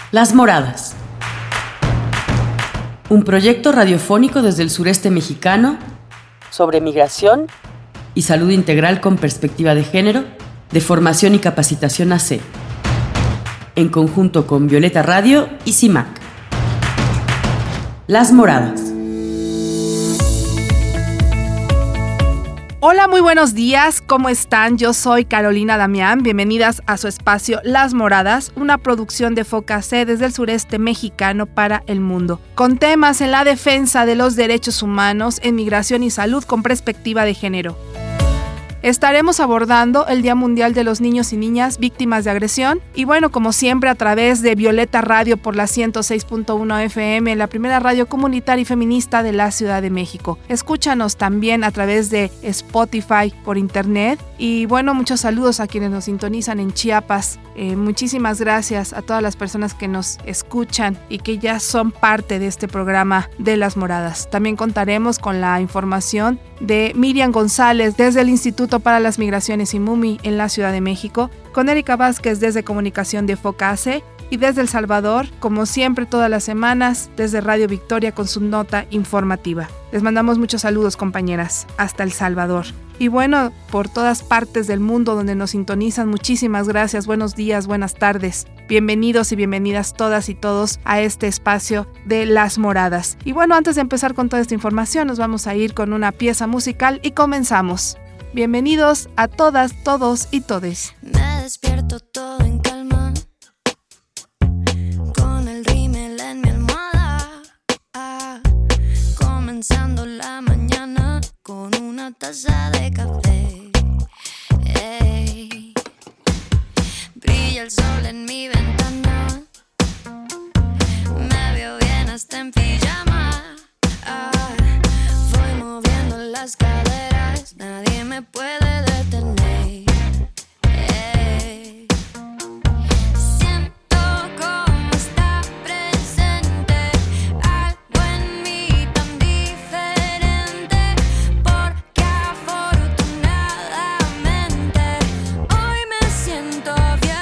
Las Moradas. Un proyecto radiofónico desde el sureste mexicano sobre migración y salud integral con perspectiva de género, de formación y capacitación AC, en conjunto con Violeta Radio y CIMAC. Las Moradas. Hola, muy buenos días, ¿cómo están? Yo soy Carolina Damián, bienvenidas a su espacio Las Moradas, una producción de Foca C desde el sureste mexicano para el mundo, con temas en la defensa de los derechos humanos, en migración y salud con perspectiva de género. Estaremos abordando el Día Mundial de los Niños y Niñas Víctimas de Agresión y bueno, como siempre a través de Violeta Radio por la 106.1 FM, la primera radio comunitaria y feminista de la Ciudad de México. Escúchanos también a través de Spotify por internet y bueno, muchos saludos a quienes nos sintonizan en Chiapas. Muchísimas gracias a todas las personas que nos escuchan y que ya son parte de este programa de Las Moradas. También contaremos con la información de Miriam González desde el Instituto para las Migraciones IMUMI en la Ciudad de México, con Erika Vázquez desde Comunicación de Foca AC y desde El Salvador, como siempre todas las semanas, desde Radio Victoria con su nota informativa. Les mandamos muchos saludos, compañeras, hasta El Salvador. Y bueno, por todas partes del mundo donde nos sintonizan, muchísimas gracias, buenos días, buenas tardes. Bienvenidos y bienvenidas todas y todos a este espacio de Las Moradas. Y bueno, antes de empezar con toda esta información, nos vamos a ir con una pieza musical y comenzamos. Bienvenidos a todas, todos y todes. Me despierto todo en calma, con el rímel en mi almohada, comenzando la mañana con una taza de café. Ey. Brilla el sol en mi ventana, me veo bien hasta en pijama. Voy moviendo las caderas, nadie me puede detener. Ey. Siento como está presente algo en mí tan diferente, porque afortunadamente hoy me siento bien.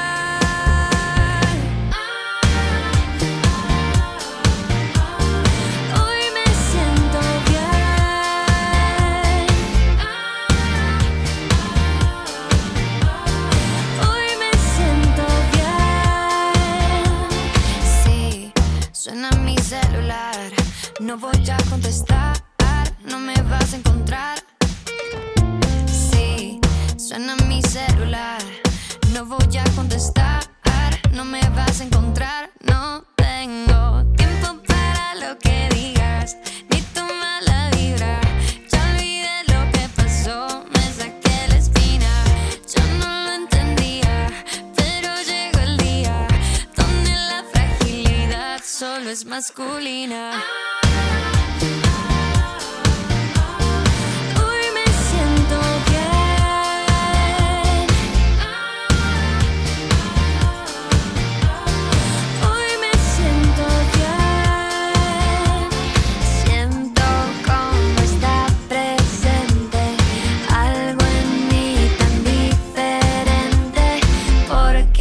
Hoy me siento bien. Hoy me siento bien. Sí, suena mi celular, no voy a contestar, no me vas a encontrar. Sí, suena mi celular, no voy a contestar, no me vas a encontrar. No tengo tiempo para lo que digas, ni tu mala vibra. Ya olvidé lo que pasó, me saqué la espina. Yo no lo entendía, pero llegó el día donde la fragilidad solo es masculina. Hoy me siento bien. Hoy me siento bien. Siento como está presente algo en mí tan diferente, porque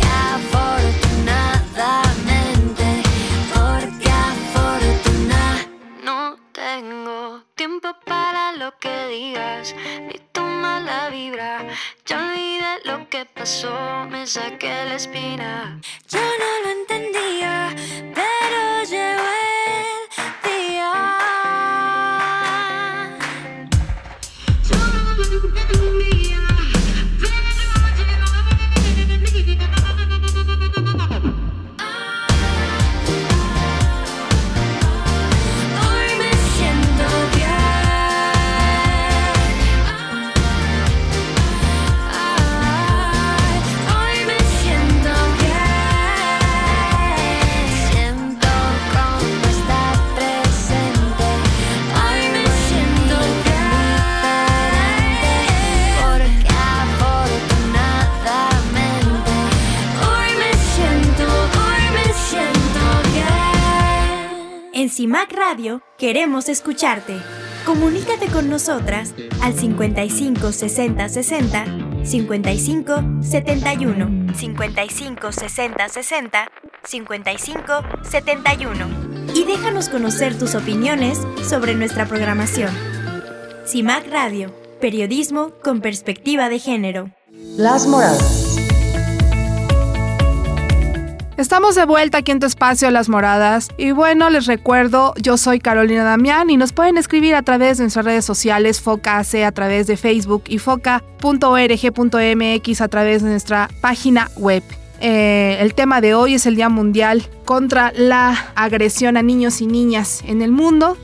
afortunadamente no tengo tiempo para lo que digas, ni tu mala vibra. Ya olvidé lo que pasó, me saqué la espina. Yo no lo entendía, pero llegó el día. Yo no lo entendía, pero llegó el día. Hoy me siento bien. Hoy me siento bien. Siento como está presente. Hoy me siento diferente, porque afortunadamente hoy me siento bien. En CIMAC Radio queremos escucharte. Comunícate con nosotras al 55 60 60 55 71 55 60 60 55 71 y déjanos conocer tus opiniones sobre nuestra programación. CIMAC Radio, periodismo con perspectiva de género. Las Moradas. Estamos de vuelta aquí en tu espacio Las Moradas y bueno, les recuerdo, yo soy Carolina Damián y nos pueden escribir a través de nuestras redes sociales FOCA-AC a través de Facebook y foca.org.mx a través de nuestra página web. El tema de hoy es el Día Mundial contra la agresión a niños y niñas en el mundo.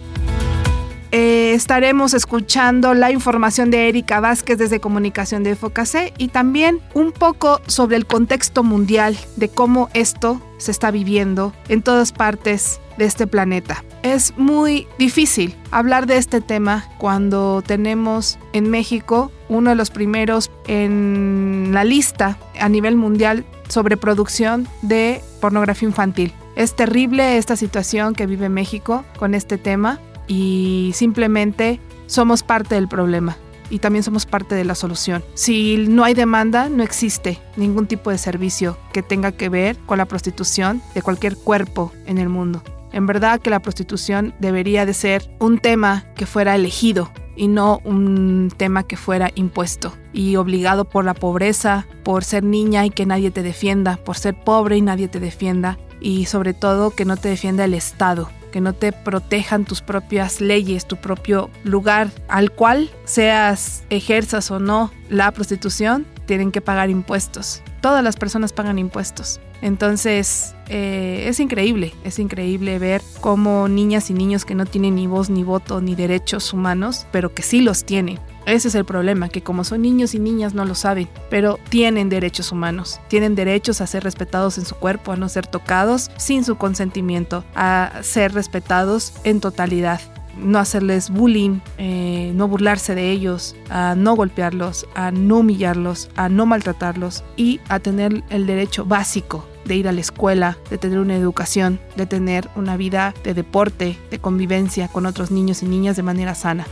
Estaremos escuchando la información de Erika Vázquez desde Comunicación de FOCA-C y también un poco sobre el contexto mundial de cómo esto se está viviendo en todas partes de este planeta. Es muy difícil hablar de este tema cuando tenemos en México uno de los primeros en la lista a nivel mundial sobre producción de pornografía infantil. Es terrible esta situación que vive México con este tema. Y simplemente somos parte del problema y también somos parte de la solución. Si no hay demanda, no existe ningún tipo de servicio que tenga que ver con la prostitución de cualquier cuerpo en el mundo. En verdad que la prostitución debería de ser un tema que fuera elegido y no un tema que fuera impuesto y obligado por la pobreza, por ser niña y que nadie te defienda, por ser pobre y nadie te defienda y sobre todo que no te defienda el Estado. Que no te protejan tus propias leyes, tu propio lugar al cual ejerzas o no la prostitución, tienen que pagar impuestos. Todas las personas pagan impuestos. Entonces, es increíble ver cómo niñas y niños que no tienen ni voz, ni voto, ni derechos humanos, pero que sí los tienen. Ese es el problema, que como son niños y niñas no lo saben, pero tienen derechos humanos, tienen derechos a ser respetados en su cuerpo, a no ser tocados sin su consentimiento, a ser respetados en totalidad, no hacerles bullying, no burlarse de ellos, a no golpearlos, a no humillarlos, a no maltratarlos y a tener el derecho básico de ir a la escuela, de tener una educación, de tener una vida de deporte, de convivencia con otros niños y niñas de manera sana.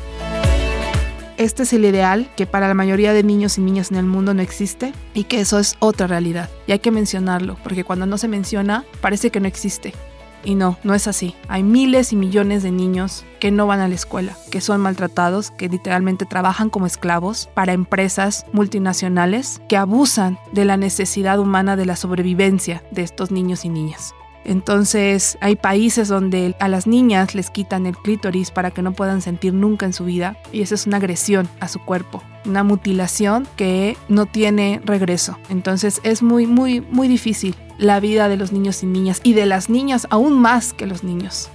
Este es el ideal que para la mayoría de niños y niñas en el mundo no existe y que eso es otra realidad. Y hay que mencionarlo, porque cuando no se menciona parece que no existe. Y no es así. Hay miles y millones de niños que no van a la escuela, que son maltratados, que literalmente trabajan como esclavos para empresas multinacionales que abusan de la necesidad humana de la sobrevivencia de estos niños y niñas. Entonces hay países donde a las niñas les quitan el clítoris para que no puedan sentir nunca en su vida y esa es una agresión a su cuerpo, una mutilación que no tiene regreso. Entonces es muy difícil la vida de los niños y niñas y de las niñas aún más que los niños.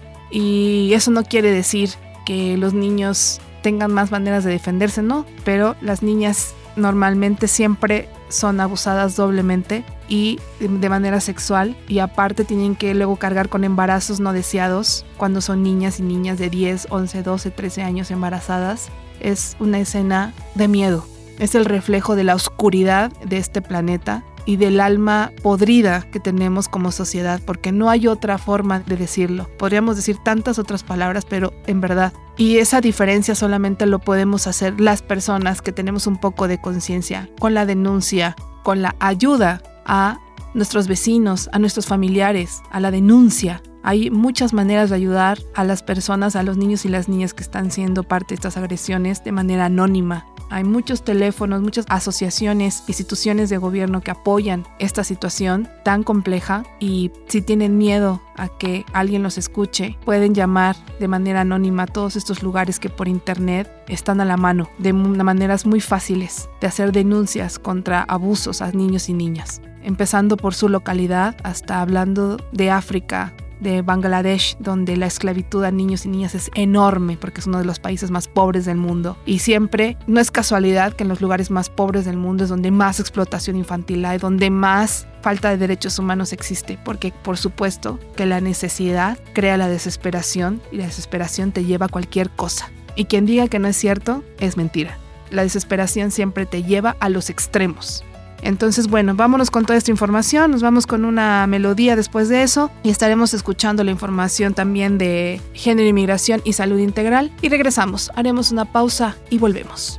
Y eso no quiere decir que los niños tengan más maneras de defenderse, no, pero las niñas normalmente siempre son abusadas doblemente y de manera sexual y aparte tienen que luego cargar con embarazos no deseados cuando son niñas y niñas de 10, 11, 12, 13 años embarazadas. Es una escena de miedo, es el reflejo de la oscuridad de este planeta y del alma podrida que tenemos como sociedad, porque no hay otra forma de decirlo. Podríamos decir tantas otras palabras, pero en verdad. Y esa diferencia solamente lo podemos hacer las personas que tenemos un poco de conciencia, con la denuncia, con la ayuda a nuestros vecinos, a nuestros familiares, a la denuncia. Hay muchas maneras de ayudar a las personas, a los niños y las niñas que están siendo parte de estas agresiones de manera anónima. Hay muchos teléfonos, muchas asociaciones, instituciones de gobierno que apoyan esta situación tan compleja y si tienen miedo a que alguien los escuche, pueden llamar de manera anónima a todos estos lugares que por internet están a la mano, de maneras muy fáciles de hacer denuncias contra abusos a niños y niñas, empezando por su localidad hasta hablando de África, de Bangladesh, donde la esclavitud a niños y niñas es enorme porque es uno de los países más pobres del mundo. Y siempre, no es casualidad que en los lugares más pobres del mundo es donde más explotación infantil hay, donde más falta de derechos humanos existe, porque por supuesto que la necesidad crea la desesperación y la desesperación te lleva a cualquier cosa. Y quien diga que no es cierto, es mentira. La desesperación siempre te lleva a los extremos. Entonces, bueno, vámonos con toda esta información, nos vamos con una melodía después de eso y estaremos escuchando la información también de género, inmigración y salud integral y regresamos, haremos una pausa y volvemos.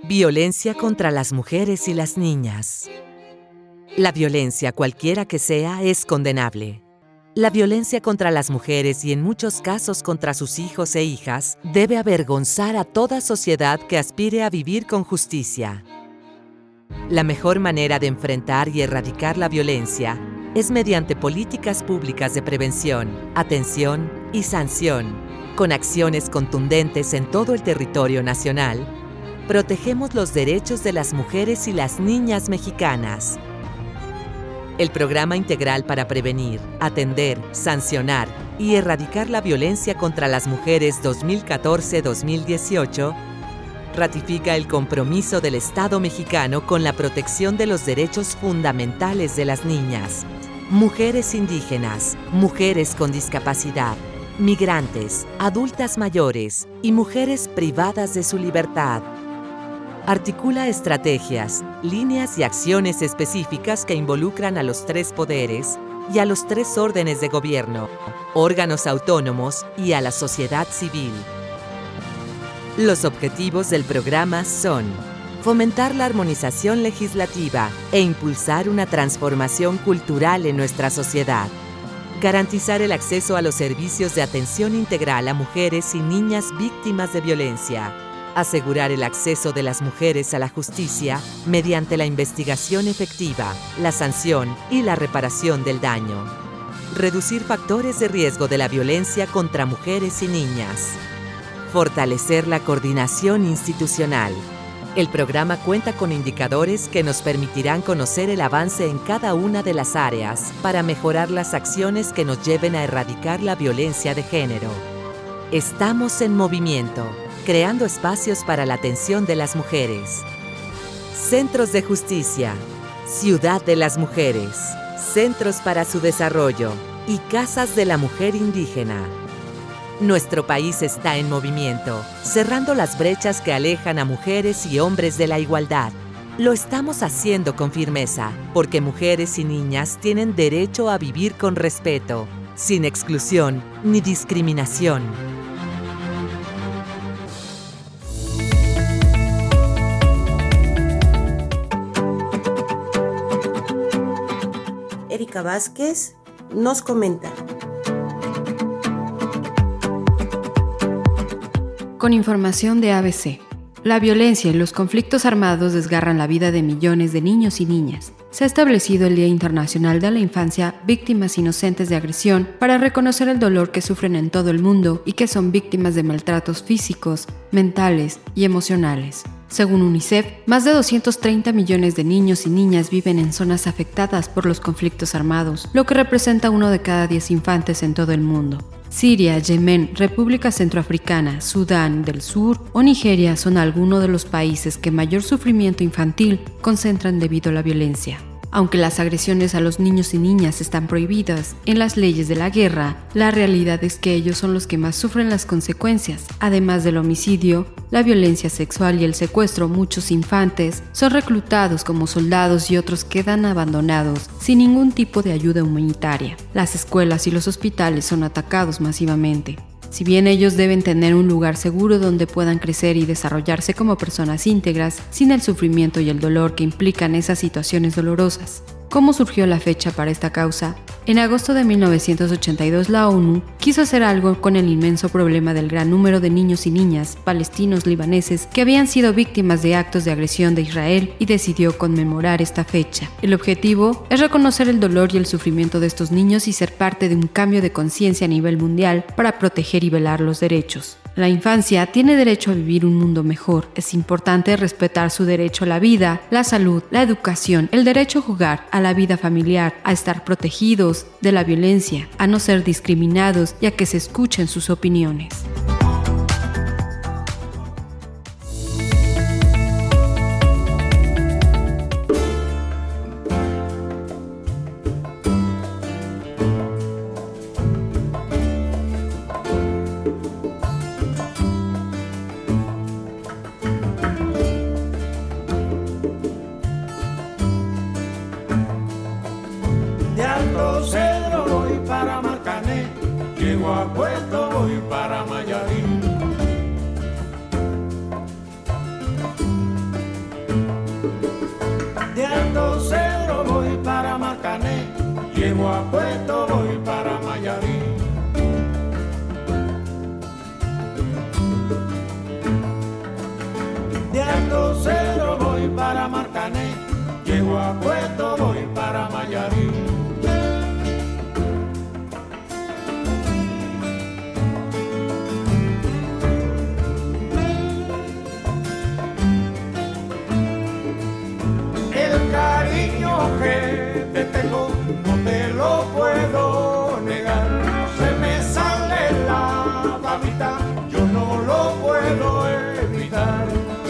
Violencia contra las mujeres y las niñas. La violencia, cualquiera que sea, es condenable. La violencia contra las mujeres y en muchos casos contra sus hijos e hijas debe avergonzar a toda sociedad que aspire a vivir con justicia. La mejor manera de enfrentar y erradicar la violencia es mediante políticas públicas de prevención, atención y sanción. Con acciones contundentes en todo el territorio nacional, protegemos los derechos de las mujeres y las niñas mexicanas. El Programa Integral para Prevenir, Atender, Sancionar y Erradicar la Violencia contra las Mujeres 2014-2018 ratifica el compromiso del Estado mexicano con la protección de los derechos fundamentales de las niñas, mujeres indígenas, mujeres con discapacidad, migrantes, adultas mayores y mujeres privadas de su libertad. Articula estrategias, líneas y acciones específicas que involucran a los 3 poderes y a los 3 órdenes de gobierno, órganos autónomos y a la sociedad civil. Los objetivos del programa son fomentar la armonización legislativa e impulsar una transformación cultural en nuestra sociedad, garantizar el acceso a los servicios de atención integral a mujeres y niñas víctimas de violencia, asegurar el acceso de las mujeres a la justicia mediante la investigación efectiva, la sanción y la reparación del daño, reducir factores de riesgo de la violencia contra mujeres y niñas, fortalecer la coordinación institucional. El programa cuenta con indicadores que nos permitirán conocer el avance en cada una de las áreas para mejorar las acciones que nos lleven a erradicar la violencia de género. Estamos en movimiento, creando espacios para la atención de las mujeres. Centros de Justicia, Ciudad de las Mujeres, Centros para su Desarrollo y Casas de la Mujer Indígena. Nuestro país está en movimiento, cerrando las brechas que alejan a mujeres y hombres de la igualdad. Lo estamos haciendo con firmeza, porque mujeres y niñas tienen derecho a vivir con respeto, sin exclusión ni discriminación. Erika Vázquez nos comenta. Con información de ABC. La violencia y los conflictos armados desgarran la vida de millones de niños y niñas. Se ha establecido el Día Internacional de la Infancia Víctimas Inocentes de Agresión para reconocer el dolor que sufren en todo el mundo y que son víctimas de maltratos físicos, mentales y emocionales. Según UNICEF, más de 230 millones de niños y niñas viven en zonas afectadas por los conflictos armados, lo que representa 1 de cada 10 infantes en todo el mundo. Siria, Yemen, República Centroafricana, Sudán del Sur o Nigeria son algunos de los países que mayor sufrimiento infantil concentran debido a la violencia. Aunque las agresiones a los niños y niñas están prohibidas en las leyes de la guerra, la realidad es que ellos son los que más sufren las consecuencias. Además del homicidio, la violencia sexual y el secuestro, muchos infantes son reclutados como soldados y otros quedan abandonados sin ningún tipo de ayuda humanitaria. Las escuelas y los hospitales son atacados masivamente. Si bien ellos deben tener un lugar seguro donde puedan crecer y desarrollarse como personas íntegras, sin el sufrimiento y el dolor que implican esas situaciones dolorosas. ¿Cómo surgió la fecha para esta causa? En agosto de 1982, la ONU quiso hacer algo con el inmenso problema del gran número de niños y niñas palestinos libaneses que habían sido víctimas de actos de agresión de Israel y decidió conmemorar esta fecha. El objetivo es reconocer el dolor y el sufrimiento de estos niños y ser parte de un cambio de conciencia a nivel mundial para proteger y velar los derechos. La infancia tiene derecho a vivir un mundo mejor. Es importante respetar su derecho a la vida, la salud, la educación, el derecho a jugar, a la vida familiar, a estar protegidos de la violencia, a no ser discriminados y a que se escuchen sus opiniones. Llego a Puerto, voy para Mayarí. llego a Puerto, voy para Mayarí. El cariño que te tengo no te lo puedo negar, se me sale la babita, yo no lo puedo evitar.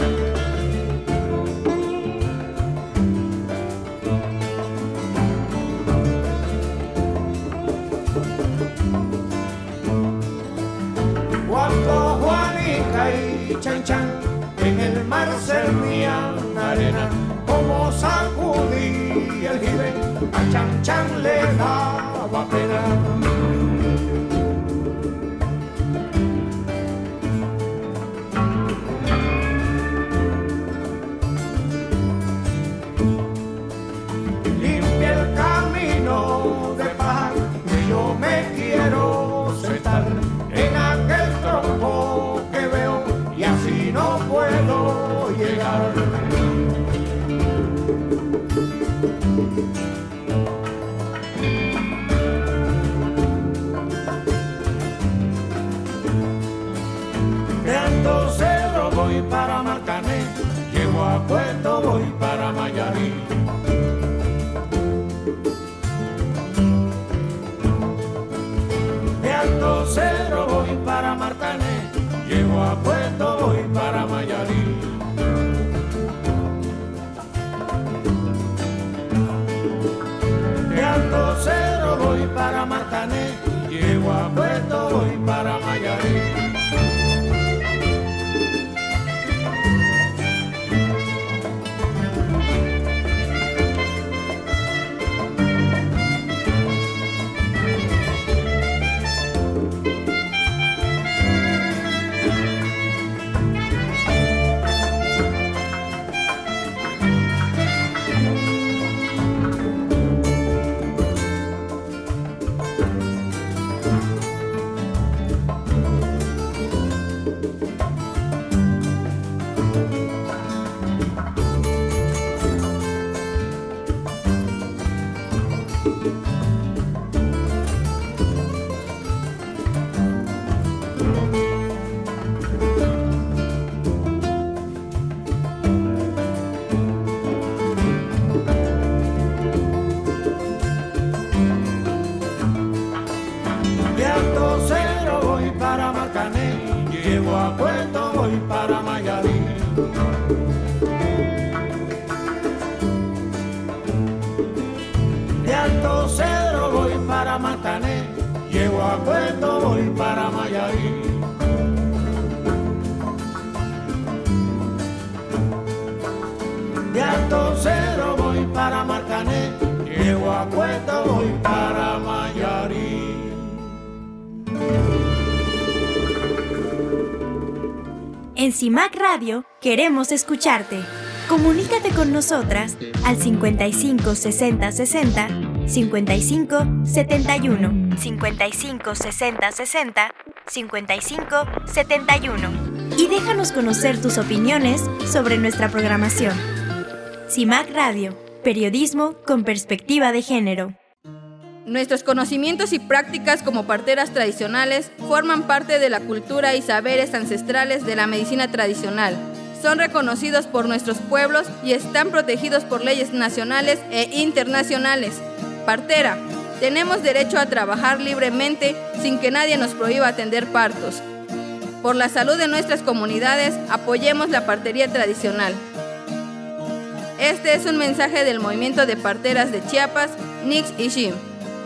Cuando Juanica y Chan Chan en el mar servían arena, como sacudí el jibe, a Chan Chan le daba pena. Limpia el camino de paz, que yo me quiero sentar en aquel tronco que veo y así no puedo llegar. De Alto Cerro voy para Marcané, llego a Puerto, voy para Mayarí. De Alto Cerro voy para Marcané, llego a Puerto, voy para Mayarí. De Alto Cerro voy para Marcané, llego a Puerto, voy para Mayarí. De Alto Cerro voy para Marcané, llego a Puerto, voy para Mayarí. De Alto Cerro voy para Marcané, llego a Puerto, voy para Mayarí. De Alto Cerro voy para Marcané, llego a Puerto, voy para Mayarí. En CIMAC Radio queremos escucharte. Comunícate con nosotras al 55 60 60 55 71, 55 60 60 55 71 y déjanos conocer tus opiniones sobre nuestra programación. CIMAC Radio, periodismo con perspectiva de género. Nuestros conocimientos y prácticas como parteras tradicionales forman parte de la cultura y saberes ancestrales de la medicina tradicional. Son reconocidos por nuestros pueblos y están protegidos por leyes nacionales e internacionales. Partera, tenemos derecho a trabajar libremente sin que nadie nos prohíba atender partos. Por la salud de nuestras comunidades, apoyemos la partería tradicional. Este es un mensaje del movimiento de parteras de Chiapas, Nix y Shim.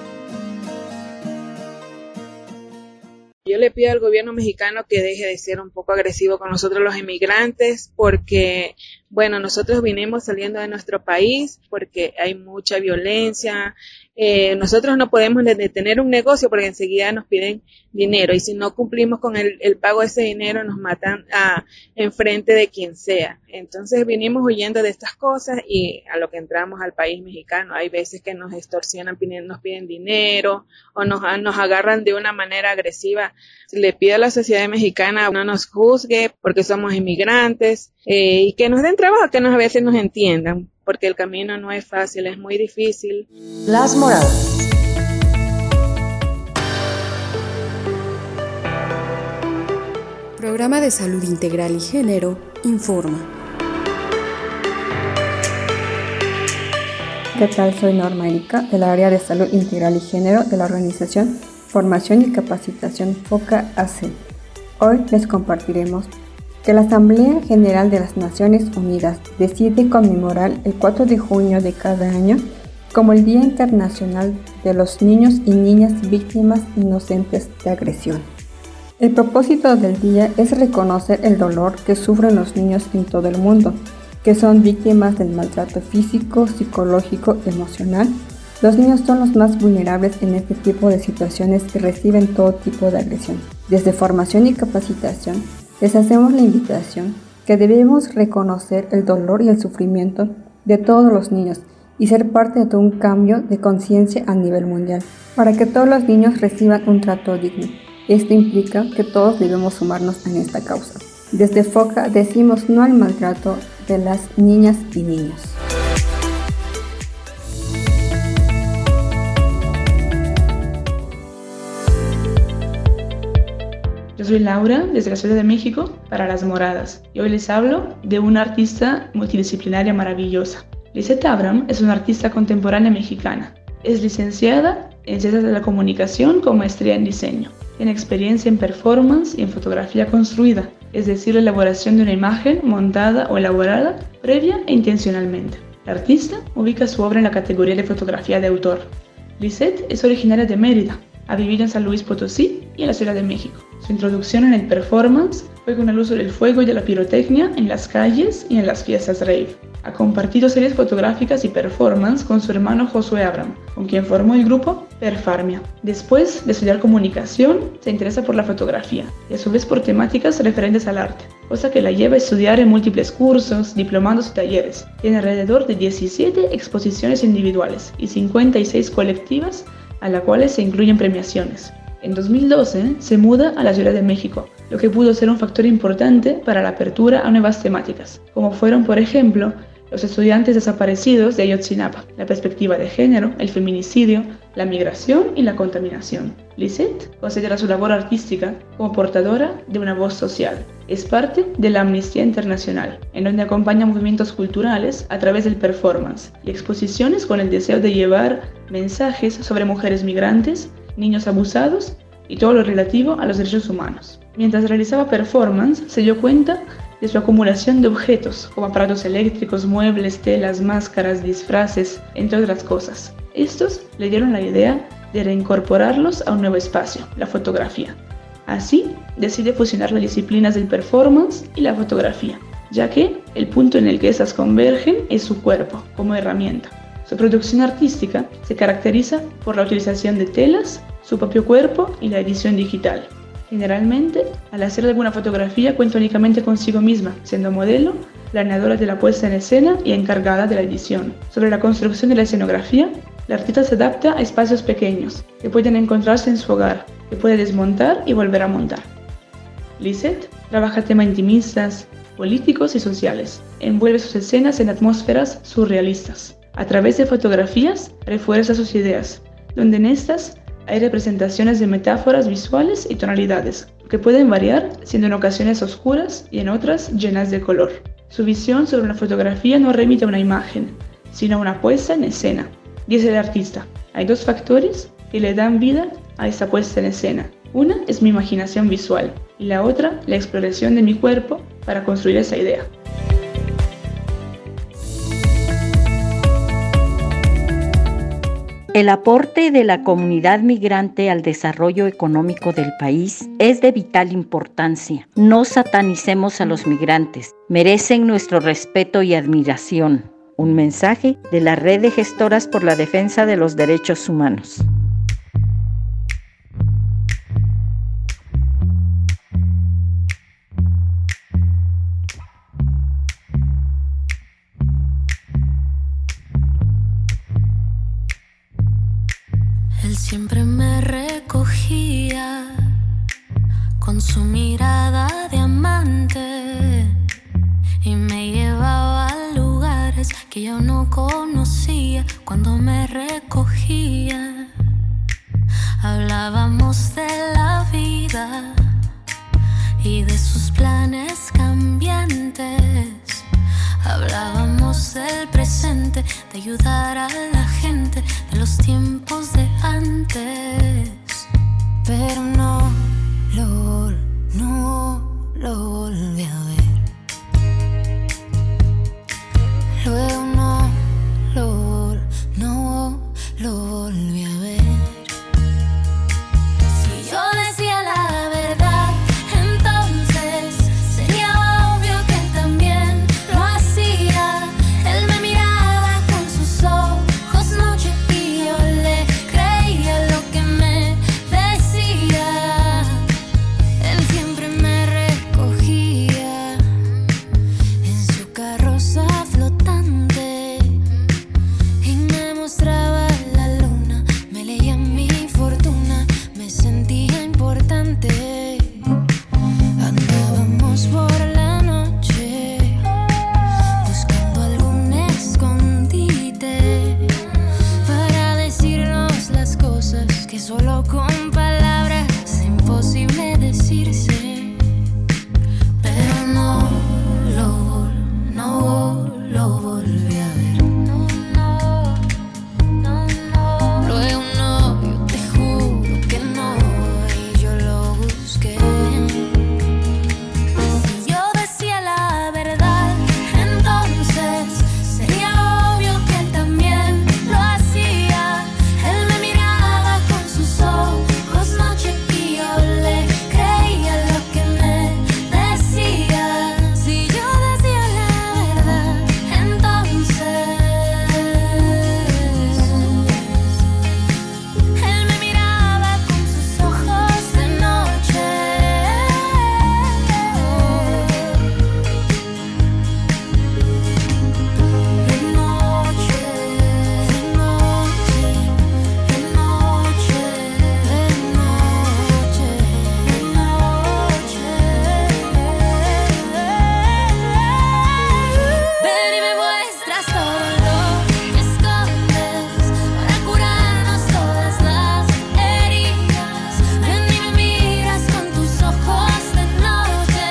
Yo le pido al gobierno mexicano que deje de ser un poco agresivo con nosotros los inmigrantes, porque, bueno, nosotros vinimos saliendo de nuestro país porque hay mucha violencia. Nosotros no podemos detener un negocio porque enseguida nos piden dinero y si no cumplimos con el pago de ese dinero nos matan en frente de quien sea. Entonces vinimos huyendo de estas cosas y a lo que entramos al país mexicano hay veces que nos extorsionan, nos piden dinero o nos agarran de una manera agresiva. Le pido a la sociedad mexicana no nos juzgue porque somos inmigrantes y que nos den trabajo, que a veces nos entiendan. porque el camino no es fácil, es muy difícil. Las Moradas. Programa de Salud Integral y Género informa. ¿Qué tal? Soy Norma Erika, del área de Salud Integral y Género de la organización Formación y Capacitación FOCA AC. Hoy les compartiremos que la Asamblea General de las Naciones Unidas decide conmemorar el 4 de junio de cada año como el Día Internacional de los Niños y Niñas Víctimas Inocentes de Agresión. El propósito del día es reconocer el dolor que sufren los niños en todo el mundo, que son víctimas del maltrato físico, psicológico y emocional. Los niños son los más vulnerables en este tipo de situaciones y reciben todo tipo de agresión. Desde formación y capacitación, les hacemos la invitación que debemos reconocer el dolor y el sufrimiento de todos los niños y ser parte de un cambio de conciencia a nivel mundial, para que todos los niños reciban un trato digno. Esto implica que todos debemos sumarnos en esta causa. Desde FOCA decimos no al maltrato de las niñas y niños. Yo soy Laura, desde la Ciudad de México, para Las Moradas, y hoy les hablo de una artista multidisciplinaria maravillosa. Lisette Abram es una artista contemporánea mexicana. Es licenciada en Ciencias de la Comunicación con maestría en diseño. Tiene experiencia en performance y en fotografía construida, es decir, la elaboración de una imagen montada o elaborada previa e intencionalmente. La artista ubica su obra en la categoría de fotografía de autor. Lisette es originaria de Mérida, ha vivido en San Luis Potosí y en la Ciudad de México. Su introducción en el performance fue con el uso del fuego y de la pirotecnia en las calles y en las fiestas rave. Ha compartido series fotográficas y performance con su hermano Josué Abram, con quien formó el grupo Perfarmia. Después de estudiar comunicación, se interesa por la fotografía y a su vez por temáticas referentes al arte, cosa que la lleva a estudiar en múltiples cursos, diplomados y talleres. Tiene alrededor de 17 exposiciones individuales y 56 colectivas, a las cuales se incluyen premiaciones. En 2012 se muda a la Ciudad de México, lo que pudo ser un factor importante para la apertura a nuevas temáticas, como fueron, por ejemplo, los estudiantes desaparecidos de Ayotzinapa, la perspectiva de género, el feminicidio, la migración y la contaminación. Lisette considera su labor artística como portadora de una voz social. Es parte de la Amnistía Internacional, en donde acompaña movimientos culturales a través del performance y exposiciones con el deseo de llevar mensajes sobre mujeres migrantes, niños abusados y todo lo relativo a los derechos humanos. Mientras realizaba performance, se dio cuenta de su acumulación de objetos, como aparatos eléctricos, muebles, telas, máscaras, disfraces, entre otras cosas. Estos le dieron la idea de reincorporarlos a un nuevo espacio, la fotografía. Así, decide fusionar las disciplinas del performance y la fotografía, ya que el punto en el que estas convergen es su cuerpo, como herramienta. Su producción artística se caracteriza por la utilización de telas, su propio cuerpo y la edición digital. Generalmente, al hacer alguna fotografía cuenta únicamente consigo misma, siendo modelo, planeadora de la puesta en escena y encargada de la edición. Sobre la construcción de la escenografía, la artista se adapta a espacios pequeños, que pueden encontrarse en su hogar, que puede desmontar y volver a montar. Lisette trabaja temas intimistas, políticos y sociales. Envuelve sus escenas en atmósferas surrealistas. A través de fotografías, refuerza sus ideas, donde en estas hay representaciones de metáforas visuales y tonalidades, que pueden variar, siendo en ocasiones oscuras y en otras llenas de color. Su visión sobre la fotografía no remite a una imagen, sino a una puesta en escena. Dice el artista, hay dos factores que le dan vida a esta puesta en escena. Una es mi imaginación visual y la otra, la exploración de mi cuerpo para construir esa idea. El aporte de la comunidad migrante al desarrollo económico del país es de vital importancia. No satanicemos a los migrantes. Merecen nuestro respeto y admiración. Un mensaje de la Red de Gestoras por la Defensa de los Derechos Humanos. Él siempre me recogía con su mirada de amante y me llevaba a lugares que yo no conocía cuando me recogía. Hablábamos de la vida y de sus planes cambiantes. Hablábamos del presente, de ayudar a la gente, de los tiempos de antes. Pero no lo volví a ver. Luego no lo volví a ver. Si yo decía la verdad, entonces sería obvio que él también lo hacía. Él me miraba con sus ojos noche y yo le creía lo que me decía. Él siempre me recogía en su carroza flotante y me mostraba la luna, me leía mi fortuna, me sentía importante. Andábamos por la noche buscando algún escondite para decirnos las cosas que solo con palabras es imposible decirse. Pero no lo volví a ver. Luego no, yo te juro que no, y yo lo busqué. Si yo decía la verdad, entonces sería obvio que él también lo hacía. Él me miraba con sus ojos noche y yo le creía lo que me decía. Si yo decía la verdad, entonces él me miraba con sus ojos de noche. Ven y me muestras todo lo que escondes para curarnos todas las heridas. Ven y me miras con tus ojos de noche.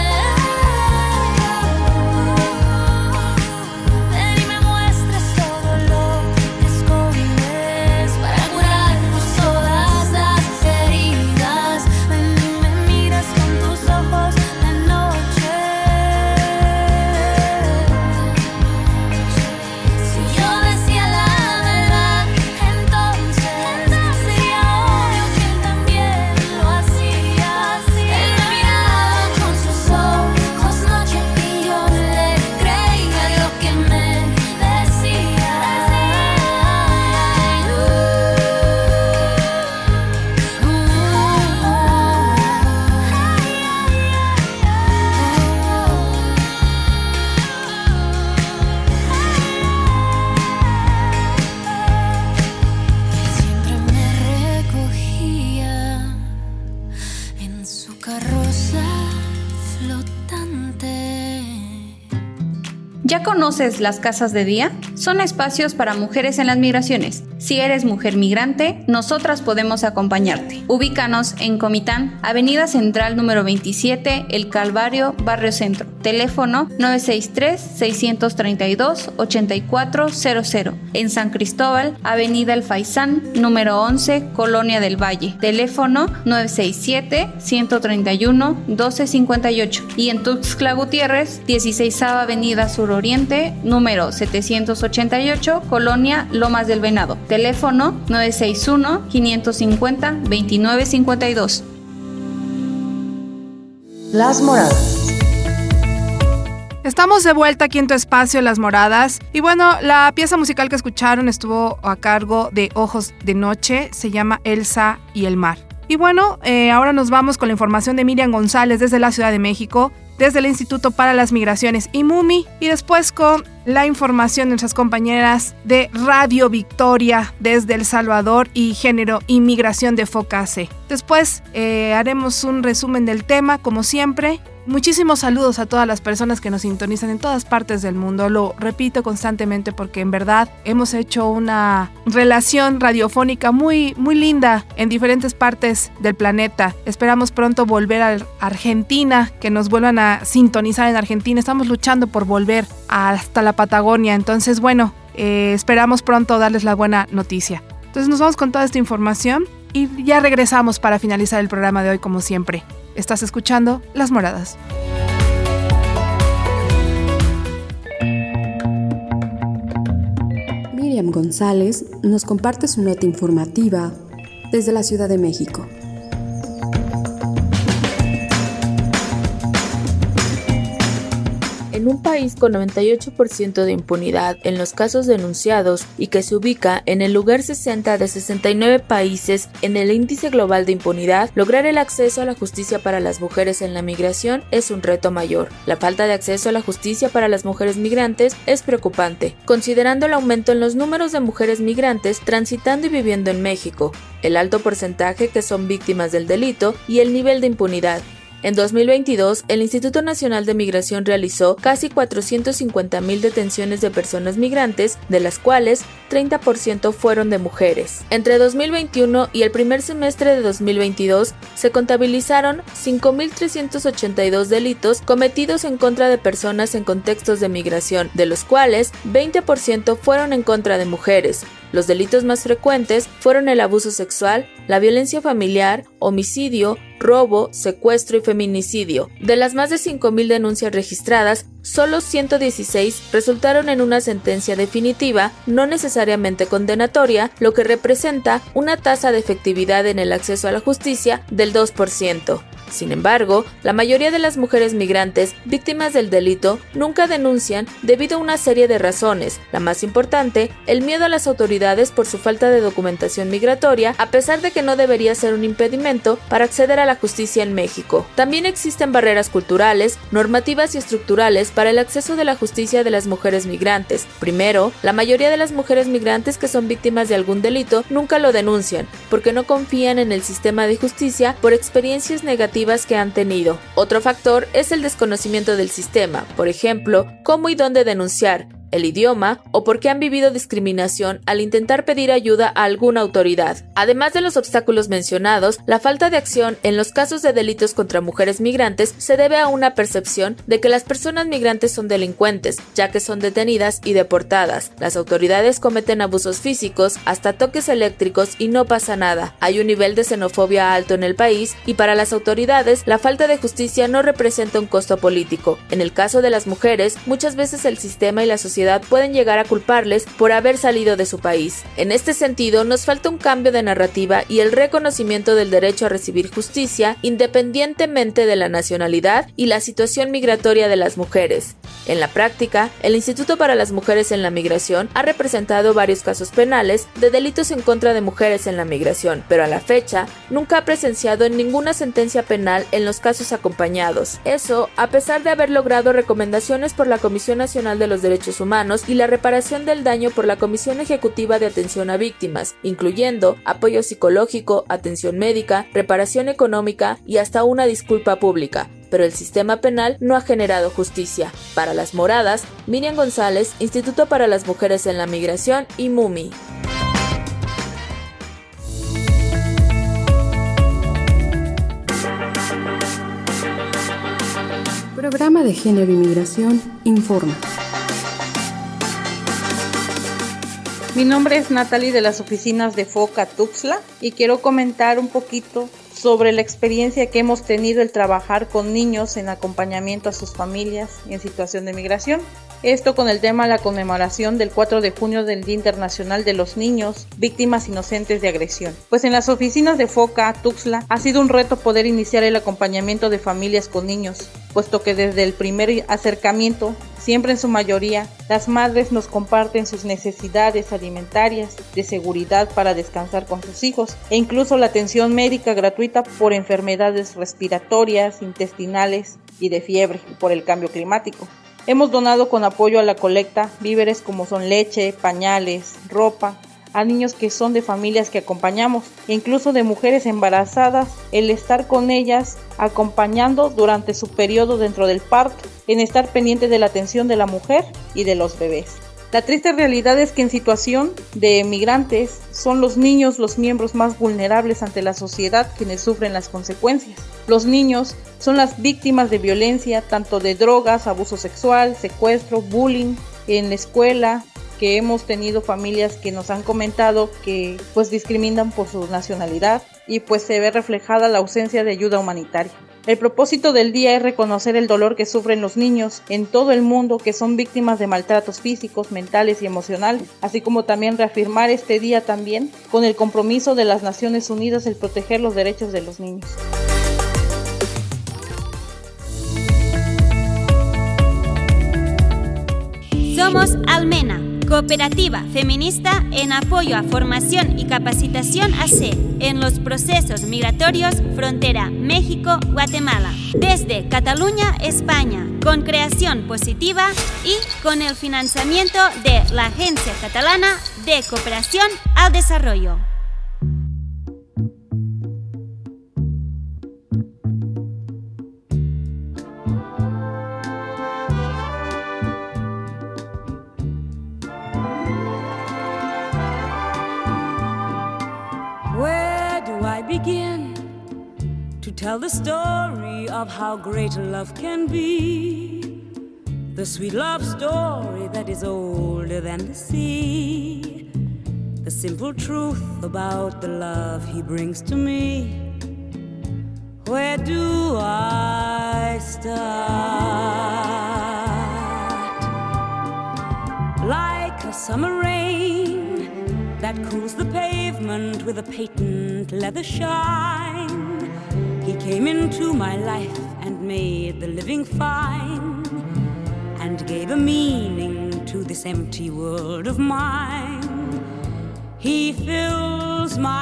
Ven y me muestras todo lo que escondes para curarnos todas las heridas. Ven y me miras con tus ojos de noche. Si yo decía la verdad, entonces sería obvio que él también lo hacía. Él me miraba con sus ojos noche y yo le creía lo que me decía. Siempre me recogía en su carroza flotante. ¿Ya conoces las casas de día? Son espacios para mujeres en las migraciones. Si eres mujer migrante, nosotras podemos acompañarte. Ubícanos en Comitán, Avenida Central número 27, El Calvario, Barrio Centro. Teléfono 963-632-8400. En San Cristóbal, Avenida El Faisán, número 11, Colonia del Valle. Teléfono 967-131-1258. Y en Tuxtla Gutiérrez, 16ª Avenida Suroriente, número 788, Colonia Lomas del Venado. Teléfono 961-550-2952. Las Moradas. Estamos de vuelta aquí en tu espacio, Las Moradas. Y bueno, la pieza musical que escucharon estuvo a cargo de Ojos de Noche. Se llama Elsa y el Mar. Y bueno, ahora nos vamos con la información de Miriam González desde la Ciudad de México, desde el Instituto para las Migraciones IMUMI, y después con la información de nuestras compañeras de Radio Victoria desde El Salvador y Género y Migración de FOCA-AC. Después haremos un resumen del tema, como siempre, Muchísimos saludos a todas las personas que nos sintonizan en todas partes del mundo. Lo repito constantemente porque en verdad hemos hecho una relación radiofónica muy, muy linda en diferentes partes del planeta. Esperamos pronto volver a Argentina, que nos vuelvan a sintonizar en Argentina. Estamos luchando por volver hasta la Patagonia. Entonces, bueno, esperamos pronto darles la buena noticia. Entonces nos vamos con toda esta información y ya regresamos para finalizar el programa de hoy como siempre. Estás escuchando Las Moradas. Miriam González nos comparte su nota informativa desde la Ciudad de México. En un país con 98% de impunidad en los casos denunciados y que se ubica en el lugar 60 de 69 países en el índice global de impunidad, lograr el acceso a la justicia para las mujeres en la migración es un reto mayor. La falta de acceso a la justicia para las mujeres migrantes es preocupante, considerando el aumento en los números de mujeres migrantes transitando y viviendo en México, el alto porcentaje que son víctimas del delito y el nivel de impunidad. En 2022, el Instituto Nacional de Migración realizó casi 450,000 detenciones de personas migrantes, de las cuales 30% fueron de mujeres. Entre 2021 y el primer semestre de 2022, se contabilizaron 5,382 delitos cometidos en contra de personas en contextos de migración, de los cuales 20% fueron en contra de mujeres. Los delitos más frecuentes fueron el abuso sexual, la violencia familiar, homicidio, robo, secuestro y feminicidio. De las más de 5,000 denuncias registradas, solo 116 resultaron en una sentencia definitiva, no necesariamente condenatoria, lo que representa una tasa de efectividad en el acceso a la justicia del 2%. Sin embargo, la mayoría de las mujeres migrantes víctimas del delito nunca denuncian debido a una serie de razones. La más importante, el miedo a las autoridades por su falta de documentación migratoria, a pesar de que no debería ser un impedimento para acceder a la justicia en México. También existen barreras culturales, normativas y estructurales para el acceso de la justicia de las mujeres migrantes. Primero, la mayoría de las mujeres migrantes que son víctimas de algún delito nunca lo denuncian, porque no confían en el sistema de justicia por experiencias negativas que han tenido. Otro factor es el desconocimiento del sistema, por ejemplo, cómo y dónde denunciar, el idioma o porque han vivido discriminación al intentar pedir ayuda a alguna autoridad. Además de los obstáculos mencionados, la falta de acción en los casos de delitos contra mujeres migrantes se debe a una percepción de que las personas migrantes son delincuentes, ya que son detenidas y deportadas. Las autoridades cometen abusos físicos, hasta toques eléctricos y no pasa nada. Hay un nivel de xenofobia alto en el país y para las autoridades la falta de justicia no representa un costo político. En el caso de las mujeres, muchas veces el sistema y la sociedad pueden llegar a culparles por haber salido de su país. En este sentido, nos falta un cambio de narrativa y el reconocimiento del derecho a recibir justicia independientemente de la nacionalidad y la situación migratoria de las mujeres. En la práctica, el Instituto para las Mujeres en la Migración ha representado varios casos penales de delitos en contra de mujeres en la migración, pero a la fecha nunca ha presenciado en ninguna sentencia penal en los casos acompañados. Eso, a pesar de haber logrado recomendaciones por la Comisión Nacional de los Derechos Humanos y la reparación del daño por la Comisión Ejecutiva de Atención a Víctimas, incluyendo apoyo psicológico, atención médica, reparación económica y hasta una disculpa pública. Pero el sistema penal no ha generado justicia. Para Las Moradas, Miriam González, Instituto para las Mujeres en la Migración y MUMI. Programa de Género y Migración informa. Mi nombre es Natalie de las oficinas de FOCA Tuxtla y quiero comentar un poquito sobre la experiencia que hemos tenido el trabajar con niños en acompañamiento a sus familias en situación de migración. Esto con el tema de la conmemoración del 4 de junio del Día Internacional de los Niños, Víctimas Inocentes de Agresión. Pues en las oficinas de FOCA Tuxtla ha sido un reto poder iniciar el acompañamiento de familias con niños, puesto que desde el primer acercamiento, siempre en su mayoría, las madres nos comparten sus necesidades alimentarias, de seguridad para descansar con sus hijos e incluso la atención médica gratuita por enfermedades respiratorias, intestinales y de fiebre por el cambio climático. Hemos donado con apoyo a la colecta víveres como son leche, pañales, ropa, a niños que son de familias que acompañamos, e incluso de mujeres embarazadas, el estar con ellas acompañando durante su periodo dentro del parto, en estar pendiente de la atención de la mujer y de los bebés. La triste realidad es que en situación de migrantes son los niños los miembros más vulnerables ante la sociedad quienes sufren las consecuencias. Los niños son las víctimas de violencia, tanto de drogas, abuso sexual, secuestro, bullying en la escuela, que hemos tenido familias que nos han comentado que pues discriminan por su nacionalidad y pues se ve reflejada la ausencia de ayuda humanitaria. El propósito del día es reconocer el dolor que sufren los niños en todo el mundo que son víctimas de maltratos físicos, mentales y emocionales, así como también reafirmar este día también con el compromiso de las Naciones Unidas el proteger los derechos de los niños. Somos Almena, cooperativa feminista en apoyo a formación y capacitación AC en los procesos migratorios frontera México-Guatemala, desde Cataluña, España, con creación positiva y con el financiamiento de la Agencia Catalana de Cooperación al Desarrollo. Begin to tell the story of how great love can be, the sweet love story that is older than the sea, the simple truth about the love he brings to me. Where do I start? Like a summer rain that cools the pavement with a patent leather shine, he came into my life and made the living fine, and gave a meaning to this empty world of mine. He fills my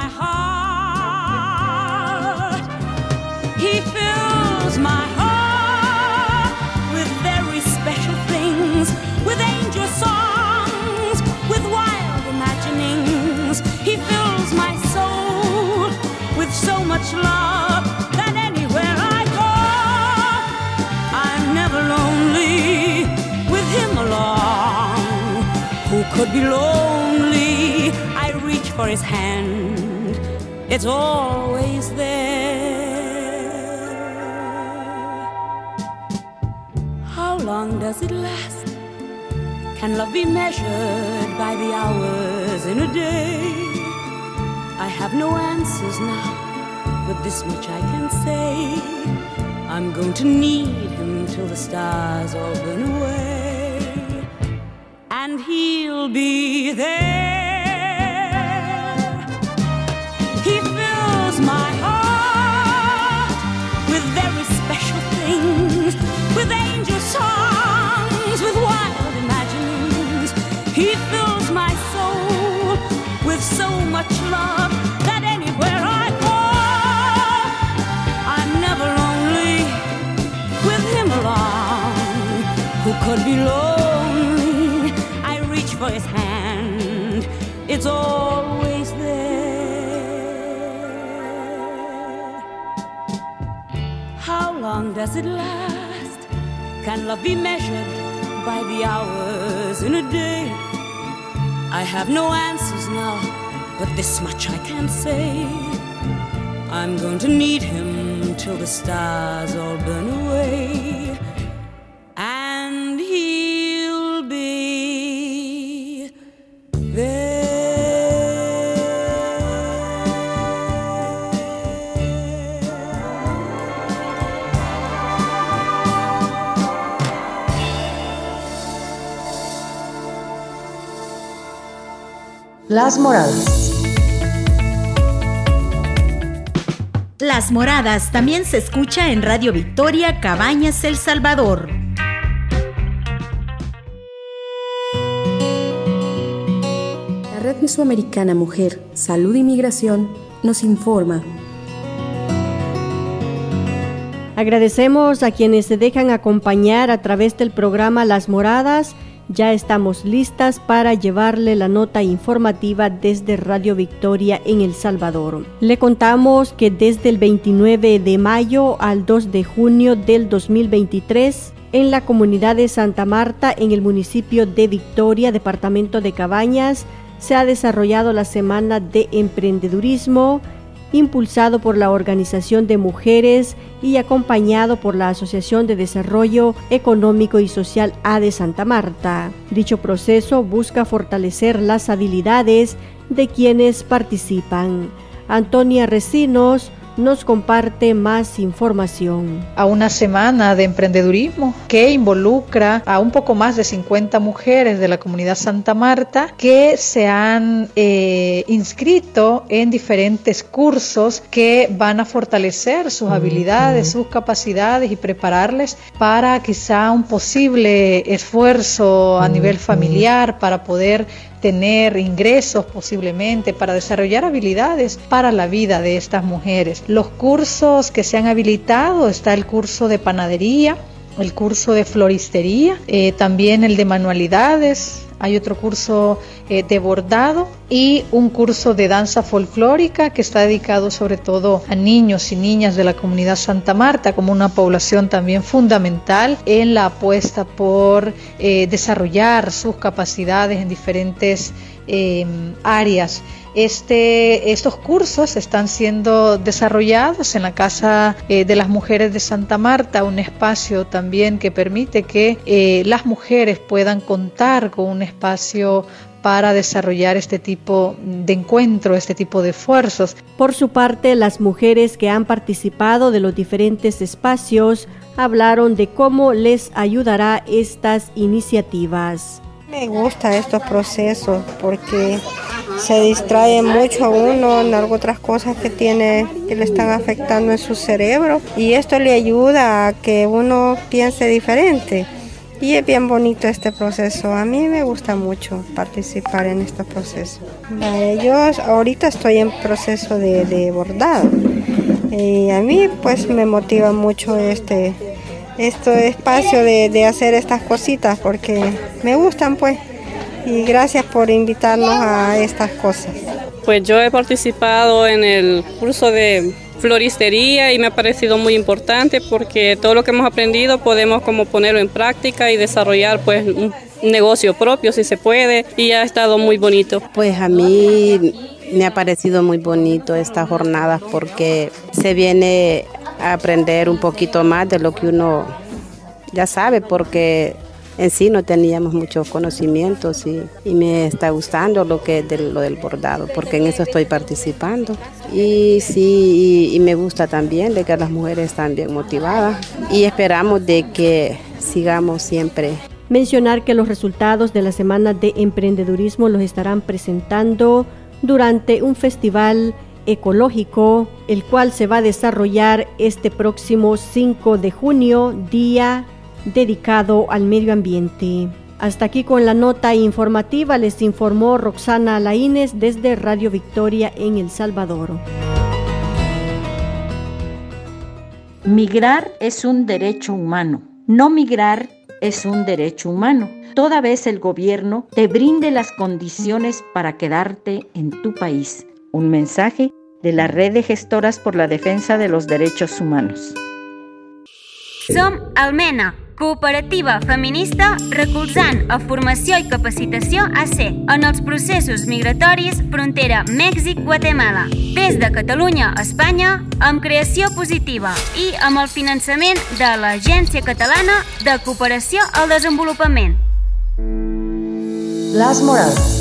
heart, he fills my heart with very special things, with angel songs, with wild imaginings. He fills my soul with so much love that anywhere I go, I'm never lonely with him along. Who could be lonely? I reach for his hand, it's always there. How long does it last? Can love be measured by the hours in a day? I have no answers now, but this much I can say, I'm going to need him till the stars all burn away, and he'll be there. He fills my heart with very special things, with angel songs, with wild imaginings. He fills my soul with so much love that anywhere I go, I'm never lonely with him along. Who could be lonely? I reach for his hand, it's always there. How long does it last? Can love be measured by the hours in a day? I have no answers now, but this much I can say, I'm going to need him till the stars all burn away, and he'll be there. Las Moradas. Las Moradas también se escucha en Radio Victoria, Cabañas, El Salvador. La Red Mesoamericana Mujer, Salud y Migración nos informa. Agradecemos a quienes se dejan acompañar a través del programa Las Moradas ya estamos listas para llevarle la nota informativa desde Radio Victoria en El Salvador. Le contamos que desde el 29 de mayo al 2 de junio del 2023, en la comunidad de Santa Marta, en el municipio de Victoria, departamento de Cabañas, se ha desarrollado la Semana de Emprendedurismo, impulsado por la Organización de Mujeres y acompañado por la Asociación de Desarrollo Económico y Social ADE Santa Marta. Dicho proceso busca fortalecer las habilidades de quienes participan. Antonia Recinos nos comparte más información. A una semana de emprendedurismo que involucra a un poco más de 50 mujeres de la comunidad Santa Marta que se han inscrito en diferentes cursos que van a fortalecer sus habilidades, sus capacidades y prepararles para quizá un posible esfuerzo a nivel familiar, para poder tener ingresos posiblemente, para desarrollar habilidades para la vida de estas mujeres. Los cursos que se han habilitado, está el curso de panadería, el curso de floristería, también el de manualidades, hay otro curso de bordado y un curso de danza folclórica que está dedicado sobre todo a niños y niñas de la comunidad Santa Marta como una población también fundamental en la apuesta por desarrollar sus capacidades en diferentes áreas. Estos cursos están siendo desarrollados en la Casa de las Mujeres de Santa Marta, un espacio también que permite que las mujeres puedan contar con un espacio para desarrollar este tipo de encuentro, este tipo de esfuerzos. Por su parte, las mujeres que han participado de los diferentes espacios hablaron de cómo les ayudará estas iniciativas. Me gustan estos procesos porque se distrae mucho a uno en otras cosas que le están afectando en su cerebro y esto le ayuda a que uno piense diferente. Y es bien bonito este proceso. A mí me gusta mucho participar en este proceso. Yo ahorita estoy en proceso de bordado. Y a mí pues me motiva mucho este espacio de hacer estas cositas porque me gustan pues. Y gracias por invitarnos a estas cosas. Pues yo he participado en el curso de floristería y me ha parecido muy importante porque todo lo que hemos aprendido podemos como ponerlo en práctica y desarrollar pues un negocio propio si se puede y ha estado muy bonito. Pues a mí me ha parecido muy bonito esta jornada porque se viene a aprender un poquito más de lo que uno ya sabe porque en sí no teníamos muchos conocimientos y me está gustando lo del bordado porque en eso estoy participando y sí y me gusta también de que las mujeres están bien motivadas y esperamos de que sigamos siempre. Mencionar que los resultados de la Semana de Emprendedurismo los estarán presentando durante un festival ecológico, el cual se va a desarrollar este próximo 5 de junio, día dedicado al medio ambiente. Hasta aquí con la nota informativa, les informó Roxana Laínez desde Radio Victoria en El Salvador. Migrar es un derecho humano. No migrar es un derecho humano. Toda vez el gobierno te brinde las condiciones para quedarte en tu país. Un mensaje de la Red de Gestoras por la Defensa de los Derechos Humanos. Som Almena, cooperativa feminista recolzant a formació i capacitació AC en els processos migratoris frontera Mèxic-Guatemala. Des de Catalunya a Espanya, amb creació positiva i amb el finançament de l'Agència Catalana de Cooperació al Desenvolupament. Las Moradas.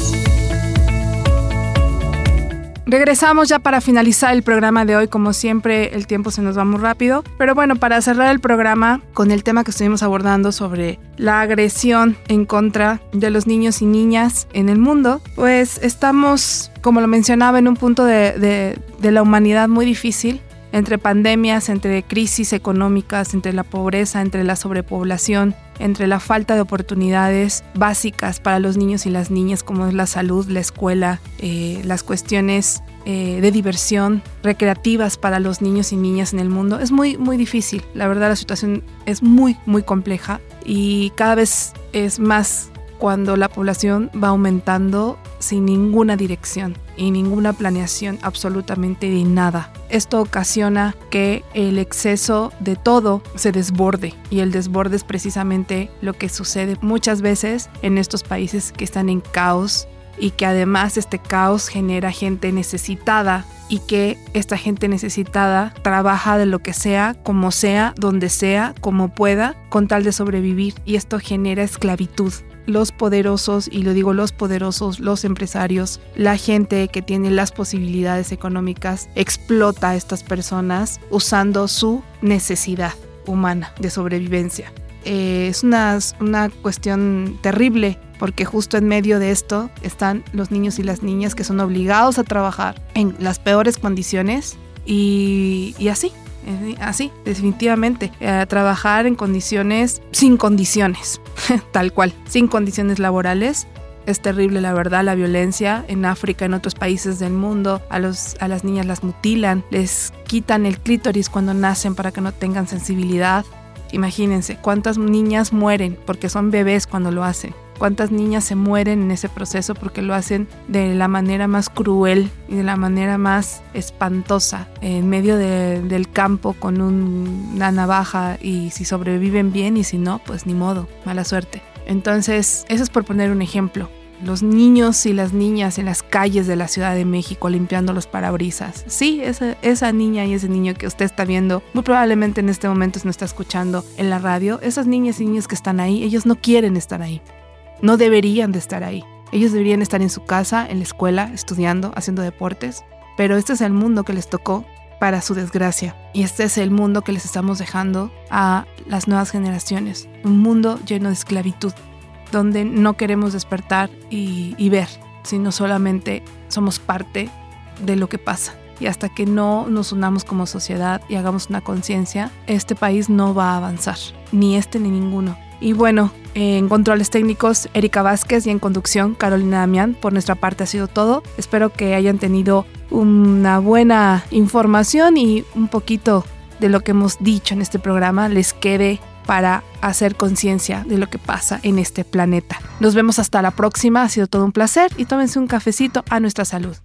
Regresamos ya para finalizar el programa de hoy. Como siempre, el tiempo se nos va muy rápido. Pero bueno, para cerrar el programa con el tema que estuvimos abordando sobre la agresión en contra de los niños y niñas en el mundo, pues estamos, como lo mencionaba, en un punto de la humanidad muy difícil. Entre pandemias, entre crisis económicas, entre la pobreza, entre la sobrepoblación, entre la falta de oportunidades básicas para los niños y las niñas como es la salud, la escuela, las cuestiones de diversión recreativas para los niños y niñas en el mundo. Es muy, muy difícil. La verdad, la situación es muy, muy compleja y cada vez es más cuando la población va aumentando sin ninguna dirección y ninguna planeación absolutamente de nada. Esto ocasiona que el exceso de todo se desborde, y el desborde es precisamente lo que sucede muchas veces en estos países que están en caos, y que además este caos genera gente necesitada, y que esta gente necesitada trabaja de lo que sea, como sea, donde sea, como pueda, con tal de sobrevivir, y esto genera esclavitud. Los poderosos, y lo digo los poderosos, los empresarios, la gente que tiene las posibilidades económicas, explota a estas personas usando su necesidad humana de sobrevivencia. Es una cuestión terrible, porque justo en medio de esto están los niños y las niñas que son obligados a trabajar en las peores condiciones y así, definitivamente, a trabajar en condiciones sin condiciones, tal cual, sin condiciones laborales. Es terrible, la verdad, la violencia en África, en otros países del mundo. A las niñas las mutilan, les quitan el clítoris cuando nacen para que no tengan sensibilidad. Imagínense cuántas niñas mueren porque son bebés cuando lo hacen. Cuántas niñas se mueren en ese proceso porque lo hacen de la manera más cruel y de la manera más espantosa, en medio del campo con una navaja, y si sobreviven bien, y si no, pues ni modo, mala suerte. Entonces, eso es por poner un ejemplo. Los niños y las niñas en las calles de la Ciudad de México limpiando los parabrisas. Sí, esa niña y ese niño que usted está viendo, muy probablemente en este momento se nos está escuchando en la radio, esas niñas y niños que están ahí, ellos no quieren estar ahí. No deberían de estar ahí. Ellos deberían estar en su casa, en la escuela, estudiando, haciendo deportes. Pero este es el mundo que les tocó, para su desgracia. Y este es el mundo que les estamos dejando a las nuevas generaciones. Un mundo lleno de esclavitud, donde no queremos despertar y ver, sino solamente somos parte de lo que pasa. Y hasta que no nos unamos como sociedad y hagamos una conciencia, este país no va a avanzar. Ni este ni ninguno. Y bueno, en controles técnicos, Erika Vázquez, y en conducción, Carolina Damián. Por nuestra parte ha sido todo. Espero que hayan tenido una buena información, y un poquito de lo que hemos dicho en este programa les quede para hacer conciencia de lo que pasa en este planeta. Nos vemos hasta la próxima. Ha sido todo un placer, y tómense un cafecito a nuestra salud.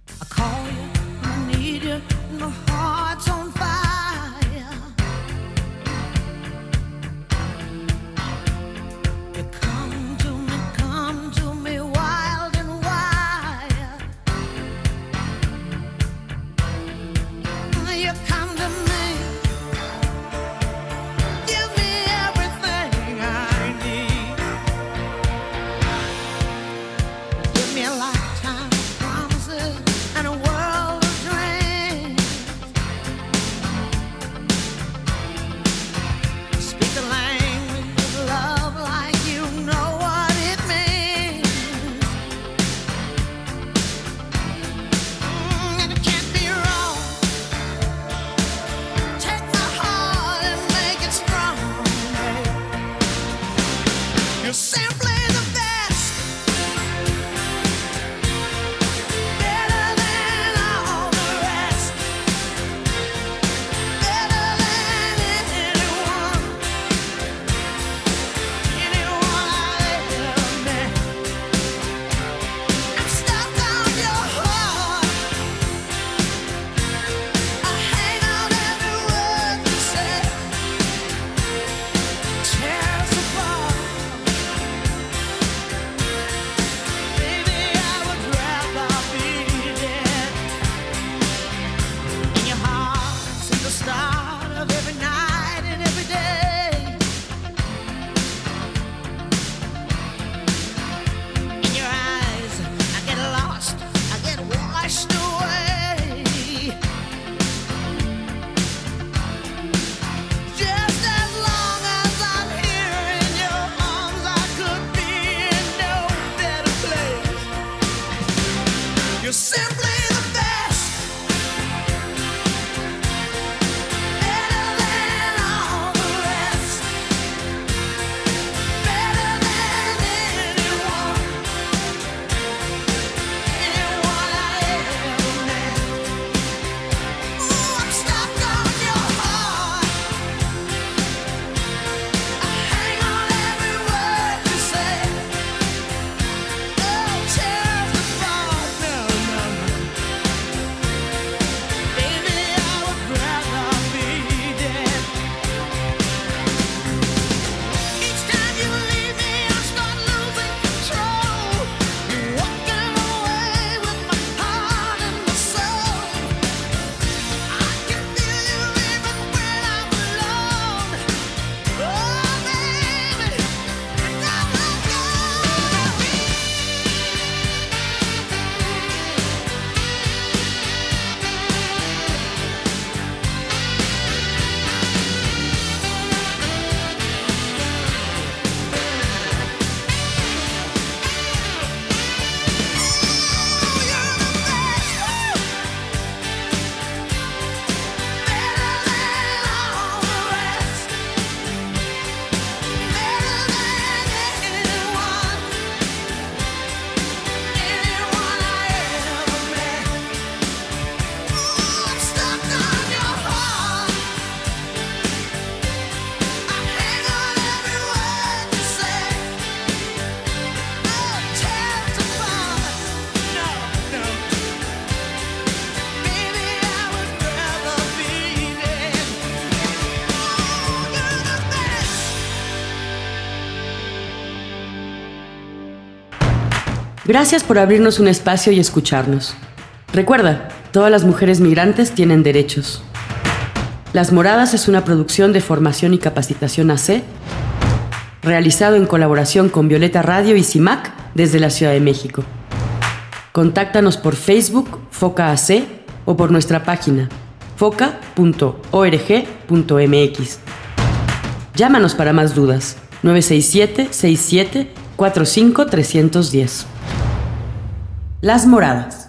Gracias por abrirnos un espacio y escucharnos. Recuerda, todas las mujeres migrantes tienen derechos. Las Moradas es una producción de formación y capacitación AC, realizado en colaboración con Violeta Radio y CIMAC desde la Ciudad de México. Contáctanos por Facebook, Foca AC, o por nuestra página, foca.org.mx. Llámanos para más dudas, 967-67-45-310. Las Moradas.